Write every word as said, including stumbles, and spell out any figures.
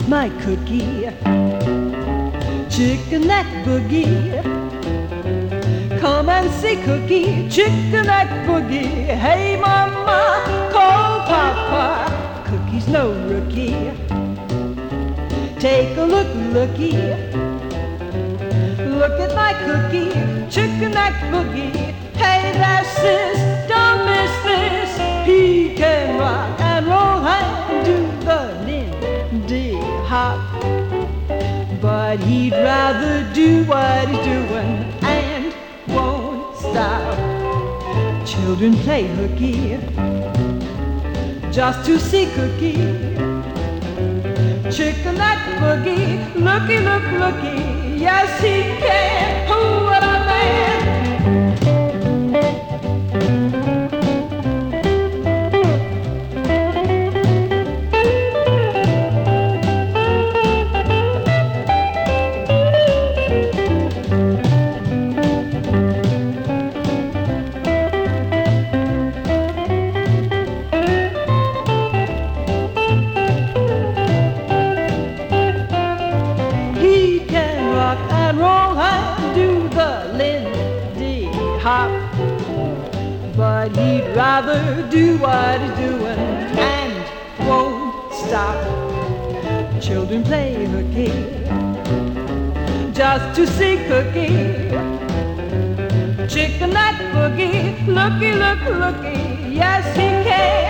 my cookie. Chicken neck boogie. Come and see Cookie, chicken neck boogie. Hey mama, call papa, Cookie's no rookie. Take a look, looky. Look at my Cookie, chicken neck boogie. Hey there sis, don't miss this. He can rock and roll and do the Lindy Hop, but he'd rather do what he's doing and won't stop. Children play hooky just to see Cookie, chicken neck boogie. Looky, look, looky, yes he can. Oh, what a man! Hop, but he'd rather do what he's doing and won't stop. Children play hooky just to see Cookie, chicken neck boogie. Looky, look, looky, yes he can.